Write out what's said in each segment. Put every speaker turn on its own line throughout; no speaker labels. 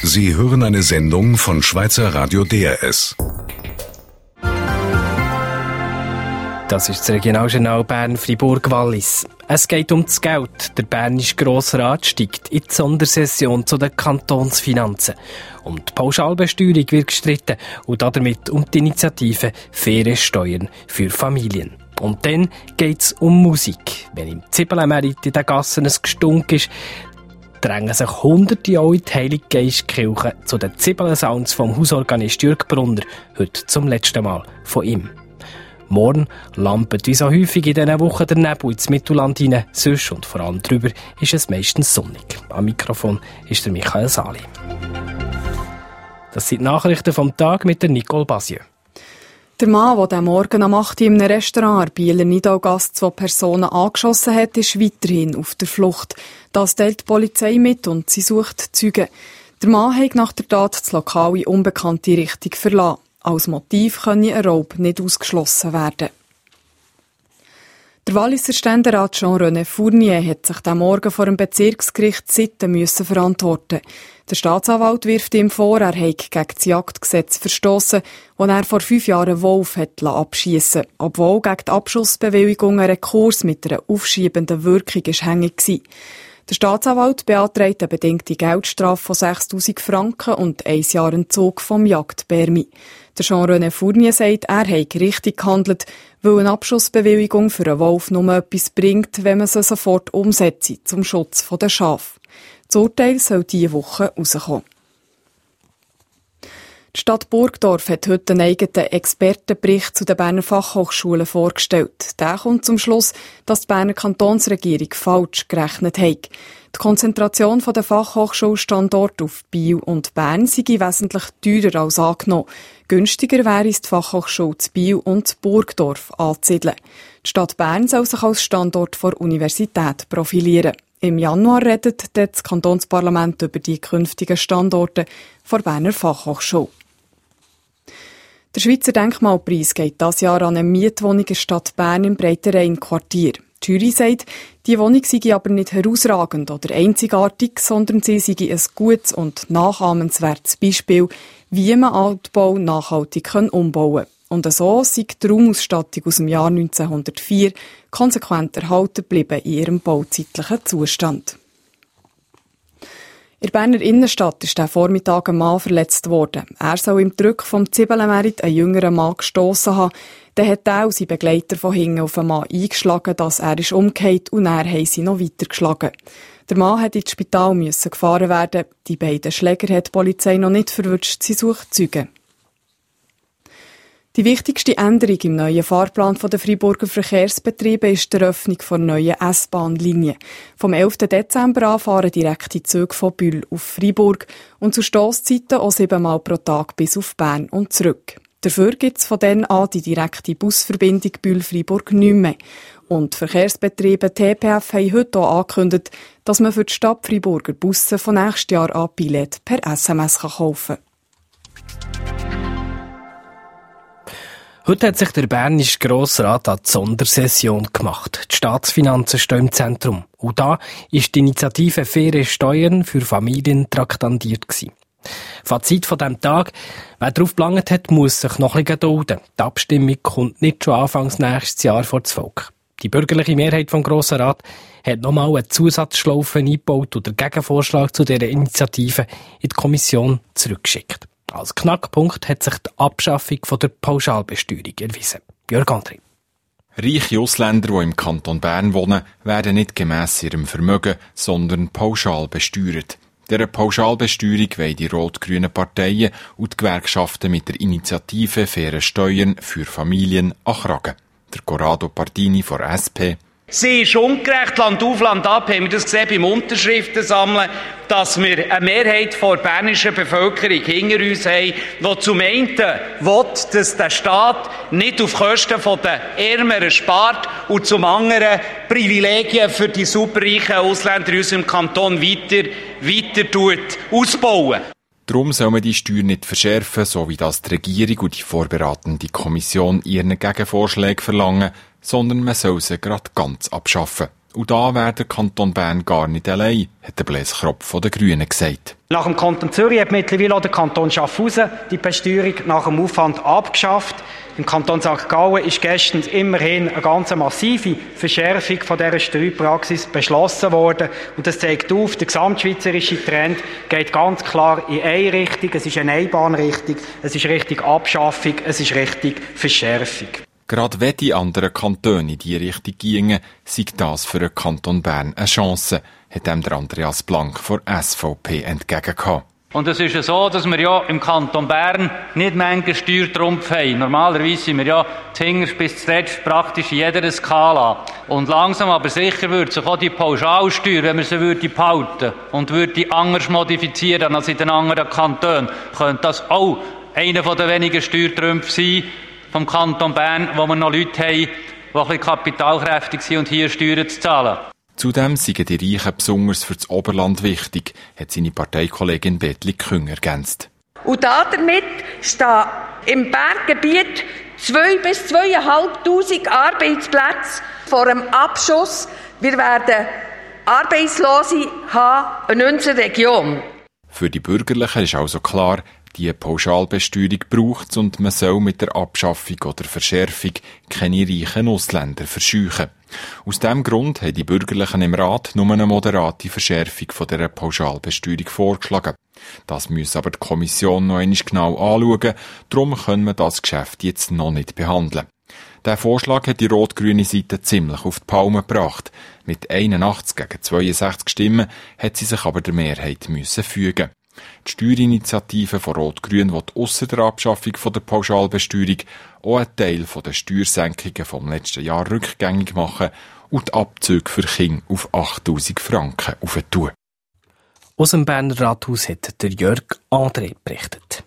Sie hören eine Sendung von Schweizer Radio DRS.
Das ist das Regionaljournal Bern-Fribourg-Wallis. Es geht um das Geld. Der Bernische Grossrat steigt in die Sondersession zu den Kantonsfinanzen. Um die Pauschalbesteuerung wird gestritten und damit um die Initiative «Faire Steuern für Familien». Und dann geht es um Musik. Wenn im Zibelemärit in den Gassen ein Gestunk ist, drängen sich Hunderte auch in die Heilige Geistkirche zu den Zibelen-Sounds vom Hausorganist Jürg Brunner, heute zum letzten Mal von ihm. Morgen lampet wie so häufig in diesen Wochen der Nebel ins Mittelland hinein. Sonst und vor allem drüber ist es meistens sonnig. Am Mikrofon ist der Michael Sali. Das sind die Nachrichten vom Tag mit der Nicole Basieux.
Der Mann, der diesen Morgen am 8 Uhr in einem Restaurant in Bieler Nidaugasse 2 Personen angeschossen hat, ist weiterhin auf der Flucht. Das teilt die Polizei mit und sie sucht Zeugen. Der Mann hat nach der Tat das Lokal in unbekannte Richtung verlassen. Als Motiv könne ein Raub nicht ausgeschlossen werden. Der Walliser Ständerat Jean-René Fournier hat sich diesen Morgen vor dem Bezirksgericht Sitten verantworten. Der Staatsanwalt wirft ihm vor, er habe gegen das Jagdgesetz verstossen, das er vor 5 Jahren einen Wolf abschiessen lassen, obwohl gegen die Abschussbewilligung ein Rekurs mit einer aufschiebenden Wirkung hängig war. Der Staatsanwalt beantragt eine bedingte Geldstrafe von 6'000 Franken und 1 Jahr Entzug vom Jagdpermis. Der Jean-René Fournier sagt, er habe richtig gehandelt, weil eine Abschussbewilligung für einen Wolf nur etwas bringt, wenn man sie sofort umsetzt, zum Schutz der Schafe. Das Urteil soll diese Woche rauskommen. Die Stadt Burgdorf hat heute einen eigenen Expertenbericht zu den Berner Fachhochschulen vorgestellt. Der kommt zum Schluss, dass die Berner Kantonsregierung falsch gerechnet hat. Die Konzentration der Fachhochschulstandorte auf Biel und Bern sei wesentlich teurer als angenommen. Günstiger wäre es, die Fachhochschule zu Biel und zu Burgdorf anzusiedeln. Die Stadt Bern soll sich als Standort der Universität profilieren. Im Januar redet das Kantonsparlament über die künftigen Standorte der Berner Fachhochschule. Der Schweizer Denkmalpreis geht dieses Jahr an eine Mietwohnung in der Stadt Bern im Breitenrhein-Quartier. Die Jury sagt, die Wohnung sei aber nicht herausragend oder einzigartig, sondern sie sei ein gutes und nachahmenswertes Beispiel, wie man Altbau nachhaltig umbauen kann. Und so sei die Raumausstattung aus dem Jahr 1904 konsequent erhalten geblieben in ihrem bauzeitlichen Zustand. In der Berner Innenstadt ist der Vormittag ein Mann verletzt worden. Er soll im Druck vom Zibelemärit einen jüngeren Mann gestossen haben. Dann hat er und sein Begleiter von hinten auf den Mann eingeschlagen, dass er ist umgekehrt und er haben sie noch weiter geschlagen. Der Mann musste ins Spital gefahren werden. Die beiden Schläger hat die Polizei noch nicht verwünscht, sie sucht Zeugen. Die wichtigste Änderung im neuen Fahrplan der Freiburger Verkehrsbetriebe ist die Eröffnung der neuen S-Bahn-Linie. Vom 11. Dezember an fahren direkte Züge von Bühl auf Freiburg und zu Stosszeiten auch 7-mal pro Tag bis auf Bern und zurück. Dafür gibt es von dann an die direkte Busverbindung Bühl-Freiburg nicht mehr. Und die Verkehrsbetriebe TPF haben heute auch angekündigt, dass man für die Stadt Freiburger Busse von nächstes Jahr an Billett per SMS kaufen kann.
Heute hat sich der Bernische Grossrat an die Sondersession gemacht. Die Staatsfinanzen stehen im Zentrum. Und da ist die Initiative «Faire Steuern für Familien» traktandiert gewesen. Fazit von diesem Tag: Wer darauf geplant hat, muss sich noch ein bisschen gedulden. Die Abstimmung kommt nicht schon Anfangs nächstes Jahr vor das Volk. Die bürgerliche Mehrheit vom Grossen Rat hat nochmal eine Zusatzschlaufe eingebaut und den Gegenvorschlag zu dieser Initiative in die Kommission zurückgeschickt. Als Knackpunkt hat sich die Abschaffung von der Pauschalbesteuerung erwiesen. Jörg André.
Reiche Ausländer, die im Kanton Bern wohnen, werden nicht gemäss ihrem Vermögen, sondern pauschal besteuert. Dieser Pauschalbesteuerung wollen die rot-grünen Parteien und die Gewerkschaften mit der Initiative «Faire Steuern für Familien» an Kragen. Der Corrado Pardini von SP.
Sie ist ungerecht. Land auf, Land ab haben wir das gesehen beim Unterschriften sammeln, dass wir eine Mehrheit der bernischen Bevölkerung hinter uns haben, die zum einen will, dass der Staat nicht auf Kosten der Ärmeren spart und zum anderen Privilegien für die superreichen Ausländer in unserem Kanton weiter ausbauen.
Darum soll man die Steuer nicht verschärfen, so wie das die Regierung und die vorberatende Kommission ihren Gegenvorschlägen verlangen, sondern man soll sie gerade ganz abschaffen. Und da wäre der Kanton Bern gar nicht allein, hat der Blaise Kropf von den Grünen gesagt.
Nach dem Kanton Zürich hat mittlerweile auch der Kanton Schaffhausen die Besteuerung nach dem Aufwand abgeschafft. Im Kanton St. Gallen ist gestern immerhin eine ganz massive Verschärfung von dieser Steuerpraxis beschlossen worden. Und das zeigt auf, der gesamtschweizerische Trend geht ganz klar in eine Richtung. Es ist eine Einbahnrichtung, es ist Richtung Abschaffung, es ist Richtung Verschärfung.
Gerade wenn die anderen Kantone in diese Richtung gingen, sei das für den Kanton Bern eine Chance, hat ihm der Andreas Blank von SVP entgegengekommen.
Und es ist ja so, dass wir ja im Kanton Bern nicht manchen Steuertrumpf haben. Normalerweise sind wir ja zuhinterst bis zuletzt praktisch in jeder Skala. Und langsam aber sicher würde sich auch die Pauschalsteuer, wenn wir sie behalten und würde anders modifizieren als in den anderen Kantonen, könnte das auch einer der wenigen Steuertrümpfe sein vom Kanton Bern, wo wir noch Leute haben, die ein bisschen kapitalkräftig sind und hier Steuern zu zahlen.
Zudem seien die Reichen besonders für das Oberland wichtig, hat seine Parteikollegin Bettli Küng ergänzt.
Und damit stehen im Berggebiet 2.000 bis 2.500 Arbeitsplätze vor dem Abschuss. Wir werden Arbeitslose haben in unserer Region.
Für die Bürgerlichen ist also klar, die Pauschalbesteuerung braucht es und man soll mit der Abschaffung oder Verschärfung keine reichen Ausländer verscheuchen. Aus diesem Grund haben die Bürgerlichen im Rat nur eine moderate Verschärfung von dieser Pauschalbesteuerung vorgeschlagen. Das muss aber die Kommission noch einmal genau anschauen, darum können wir das Geschäft jetzt noch nicht behandeln. Der Vorschlag hat die rot-grüne Seite ziemlich auf die Palme gebracht. Mit 81 gegen 62 Stimmen hat sie sich aber der Mehrheit müssen fügen. Die Steuerinitiative von Rot-Grün will ausser der Abschaffung von der Pauschalbesteuerung auch einen Teil der Steuersenkungen vom letzten Jahr rückgängig machen und die Abzüge für Kinder auf 8'000 Franken aufentun.
Aus dem Berner Rathaus hat der Jörg André berichtet.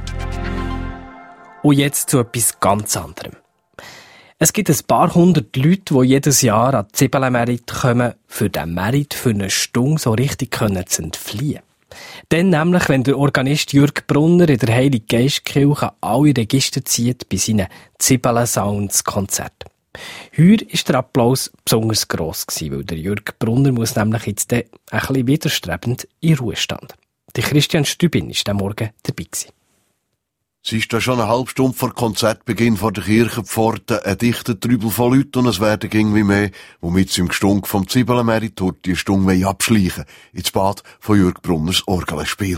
Und jetzt zu etwas ganz anderem. Es gibt ein paar hundert Leute, die jedes Jahr an die Zibelemärit kommen, für den Märit für eine Stunde so richtig zu entfliehen. Dann nämlich, wenn der Organist Jürg Brunner in der Heilige Geistkirche alle Register zieht bei seinen Zibele-Sounds-Konzerten. Heuer war der Applaus besonders gross, weil der Jürg Brunner muss nämlich jetzt ein bisschen widerstrebend in Ruhestand. Der Christian Stübin war diesen Morgen dabei.
Es ist da schon eine halbe Stunde vor Konzertbeginn vor der Kirchenpforte ein dichter Trübel von Leuten und es werden irgendwie mehr, womit sie im Gestunk vom Zibelemärit die Stunde abschleichen ins Bad von Jürg Brunners Orgelspiel.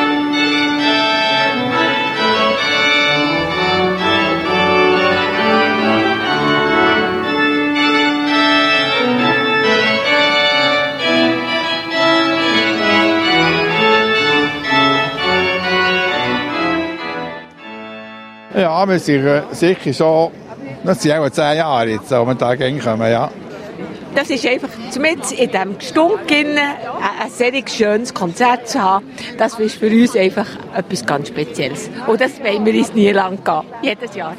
Ja, wir sind sicher schon, das sind auch 10 Jahre jetzt, wo wir da kommen, ja.
Das ist einfach, zumindest in diesem Gestunk ein sehr schönes Konzert zu haben, das ist für uns einfach etwas ganz Spezielles. Und das wollen wir uns nie lang gehen, jedes Jahr.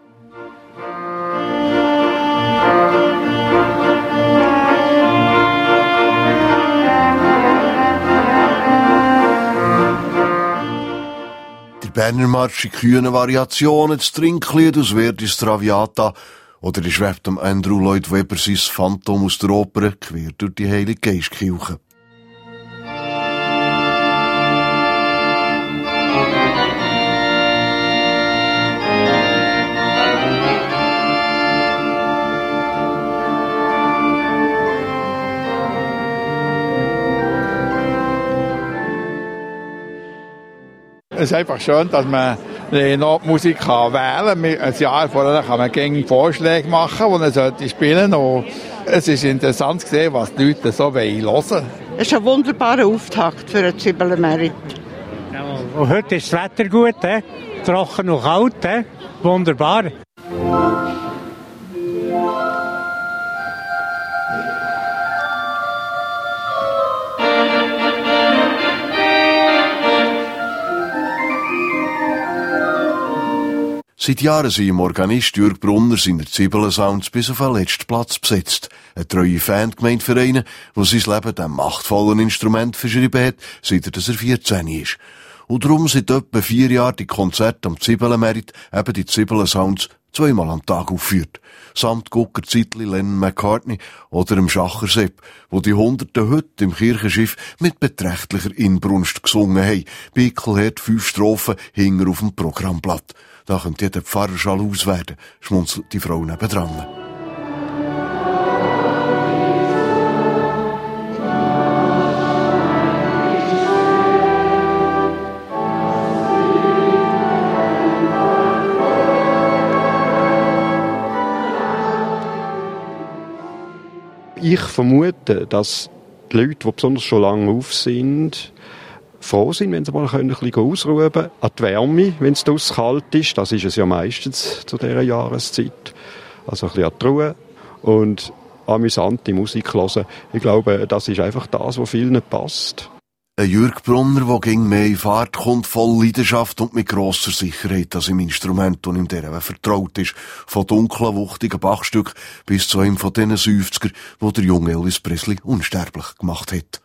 Berner Marsch in kühnen Variationen, das Trinklied aus Verdis Traviata oder die schwebt am Andrew Lloyd Webber sein Phantom aus der Oper quer durch die Heilige Geistkirche.
Es ist einfach schön, dass man noch Musik wählen kann. Ein Jahr vorher kann man gängige Vorschläge machen, die man spielen sollte. Und es ist interessant zu sehen, was die Leute so hören wollen.
Es ist ein wunderbarer Auftakt für den Zibelemärit.
Und heute ist das Wetter gut, trocken und kalt, wunderbar.
Seit Jahren sind im Organist Jürg Brunner seine Zibele-Sounds bis auf den letzten Platz besetzt. Eine treue Fangemeindevereine, der sein Leben dem machtvollen Instrument verschrieben hat, seit er 14 ist. Und darum seit etwa 4 Jahren die Konzerte am Zibelemärit eben die Zibele-Sounds zweimal am Tag aufführt. Samt Gucker Zeitli, Lennon McCartney oder dem Schacher Sepp, wo die Hunderten heute im Kirchenschiff mit beträchtlicher Inbrunst gesungen haben. Bickel hat 5 Strophen hinger auf dem Programmblatt. Da könnte jeder Pfarrer schalus werden, schmunzelt die Frau nebendran.
Ich vermute, dass die Leute, die besonders schon lange auf sind, froh sind, wenn sie mal ein bisschen ausruhen können. An die Wärme, wenn es draussen kalt ist. Das ist es ja meistens zu dieser Jahreszeit. Also ein bisschen an die Ruhe und amüsante Musik hören. Ich glaube, das ist einfach das, was vielen passt.
Ein Jürg Brunner, der ging mehr in Fahrt kommt, voll Leidenschaft und mit grosser Sicherheit als im Instrument, das ihm der vertraut ist. Von dunklen, wuchtigen Bachstücken bis zu einem von diesen 50er, wo der junge Elvis Presley unsterblich gemacht hat.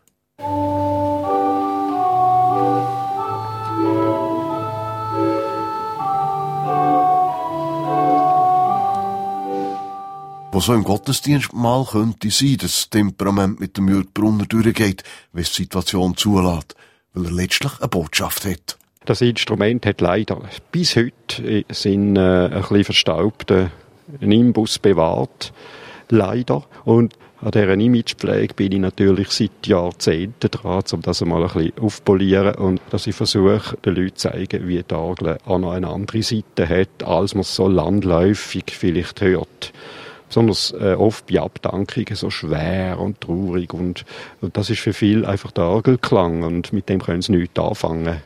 Was so im Gottesdienst mal könnte sein, dass das Temperament mit dem Jürg Brunner durchgeht, wenn es die Situation zulässt, weil er letztlich eine Botschaft hat.
Das Instrument hat leider bis heute seinen ein bisschen verstaubten Nimbus bewahrt. Leider. Und an dieser Imagepflege bin ich natürlich seit Jahrzehnten dran, um das einmal ein bisschen aufpolieren und dass ich versuche, den Leuten zu zeigen, wie die Orgel auch noch eine andere Seite hat, als man es so landläufig vielleicht hört. Besonders oft bei Abdankungen so schwer und traurig und das ist für viele einfach der Orgelklang und mit dem können sie nichts anfangen.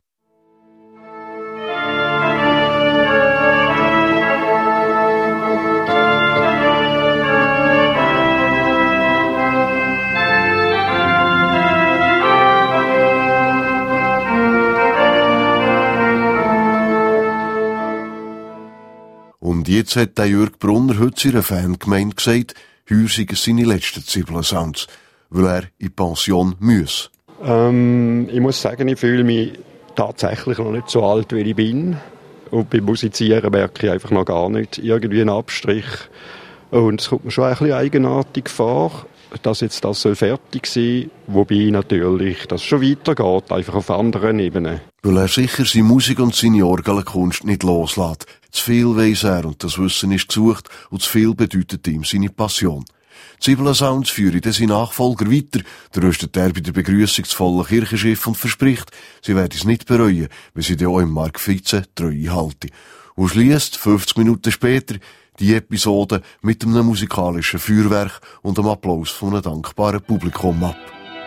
Und jetzt hat der Jürg Brunner heute seiner Fangemeinde gesagt, heuer seien seine letzten Zibelen-Sounds, weil er in Pension muss.
Ich muss sagen, ich fühle mich tatsächlich noch nicht so alt, wie ich bin. Und beim Musizieren merke ich einfach noch gar nicht irgendwie einen Abstrich. Und es kommt mir schon ein bisschen eigenartig vor, dass jetzt das fertig sein soll, wobei natürlich das schon weitergeht, einfach auf anderen Ebenen.
Weil er sicher seine Musik und seine Orgelkunst nicht loslässt. Zu viel weiss er und das Wissen ist gesucht und zu viel bedeutet ihm seine Passion. Zibelen-Sounds führen dann seine Nachfolger weiter, tröstet er bei der Begrüßung das volle Kirchenschiff und verspricht, sie werden es nicht bereuen, wenn sie dann auch im Mark Vize Treue halten. Und schliesst 50 Minuten später die Episode mit einem musikalischen Feuerwerk und einem Applaus von einem dankbaren Publikum ab.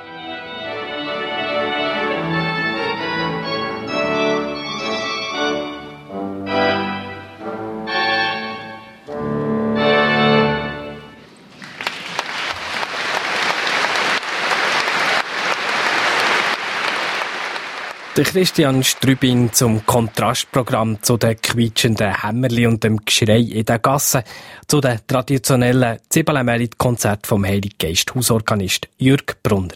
Der Christian Strübin zum Kontrastprogramm zu den quietschenden Hämmerli und dem Geschrei in den Gassen, zu den traditionellen Zibelen-Merit-Konzert vom Heilig Geist Hausorganist Jürg Brunner.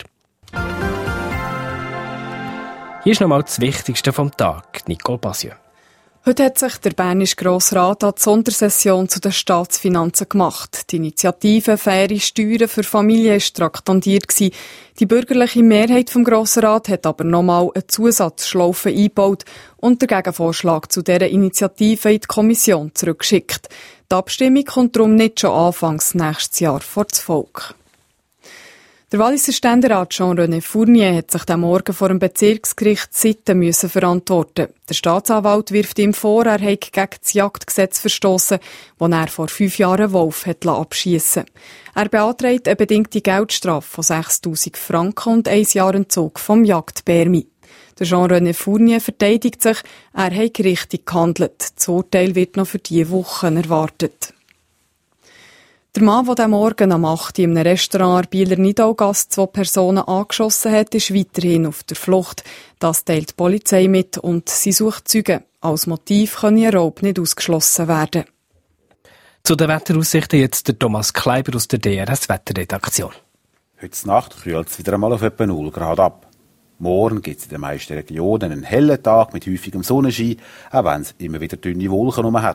Hier ist nochmal das Wichtigste vom Tag. Nicole Basieux.
Heute hat sich der Bernische Grossrat an die Sondersession zu den Staatsfinanzen gemacht. Die Initiative «Faire Steuern für Familien» war traktandiert. Die bürgerliche Mehrheit vom Grossen Rat hat aber nochmal eine Zusatzschlaufe eingebaut und den Gegenvorschlag zu dieser Initiative in die Kommission zurückgeschickt. Die Abstimmung kommt darum nicht schon anfangs nächstes Jahr vor das Volk. Der Walliser Ständerat Jean-René Fournier hat sich am Morgen vor dem Bezirksgericht Sitten verantworten. Der Staatsanwalt wirft ihm vor, er habe gegen das Jagdgesetz verstossen, das er vor 5 Jahren einen Wolf abschiessen lassen. Er beantragt eine bedingte Geldstrafe von 6'000 Franken und 1 Jahr Entzug vom Jagdpermis. Der Jean-René Fournier verteidigt sich, er habe richtig gehandelt. Das Urteil wird noch für diese Woche erwartet. Der Mann, der am Morgen am 8 Uhr in einem Restaurant Bieler Nidaugasse 2 Personen angeschossen hat, ist weiterhin auf der Flucht. Das teilt die Polizei mit und sie sucht Zeugen. Als Motiv kann ein Raub nicht ausgeschlossen werden.
Zu den Wetteraussichten jetzt der Thomas Kleiber aus der DRS-Wetterredaktion.
Heute Nacht kühlt es wieder einmal auf etwa 0 Grad ab. Morgen gibt es in den meisten Regionen einen hellen Tag mit häufigem Sonnenschein, auch wenn es immer wieder dünne Wolken hat.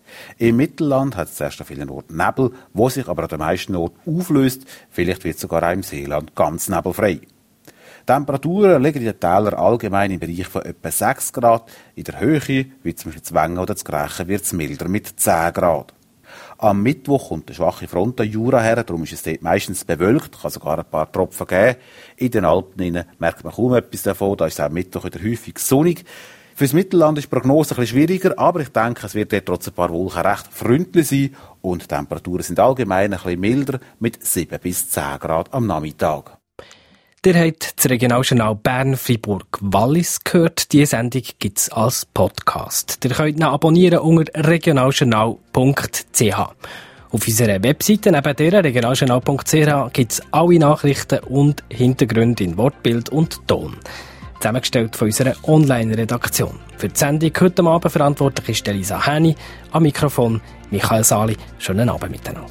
Im Mittelland hat es zuerst an vielen Orten Nebel, wo sich aber an den meisten Orten auflöst. Vielleicht wird sogar auch im Seeland ganz nebelfrei. Temperaturen liegen in den Tälern allgemein im Bereich von etwa 6 Grad. In der Höhe, wie zum Beispiel zu Wengen oder zu Grächen, wird es milder mit 10 Grad. Am Mittwoch kommt eine schwache Front an Jura her, darum ist es dort meistens bewölkt, kann sogar ein paar Tropfen geben. In den Alpen merkt man kaum etwas davon, da ist es am Mittwoch wieder häufig sonnig. Fürs Mittelland ist die Prognose ein bisschen schwieriger, aber ich denke, es wird dort trotz ein paar Wolken recht freundlich sein und die Temperaturen sind allgemein ein bisschen milder mit 7 bis 10 Grad am Nachmittag.
Ihr habt das Regionaljournal Bern-Fribourg-Wallis gehört. Diese Sendung gibt es als Podcast. Ihr könnt ihn abonnieren unter regionaljournal.ch. Auf unserer Webseite neben der regionaljournal.ch gibt es alle Nachrichten und Hintergründe in Wortbild und Ton. Zusammengestellt von unserer Online-Redaktion. Für die Sendung heute Abend verantwortlich ist Elisa Häni, am Mikrofon Michael Sali. Schönen Abend miteinander.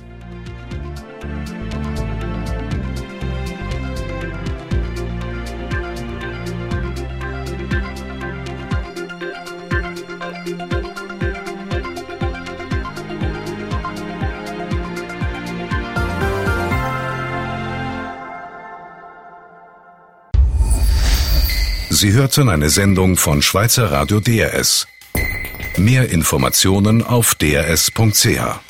Sie hörten eine Sendung von Schweizer Radio DRS. Mehr Informationen auf drs.ch.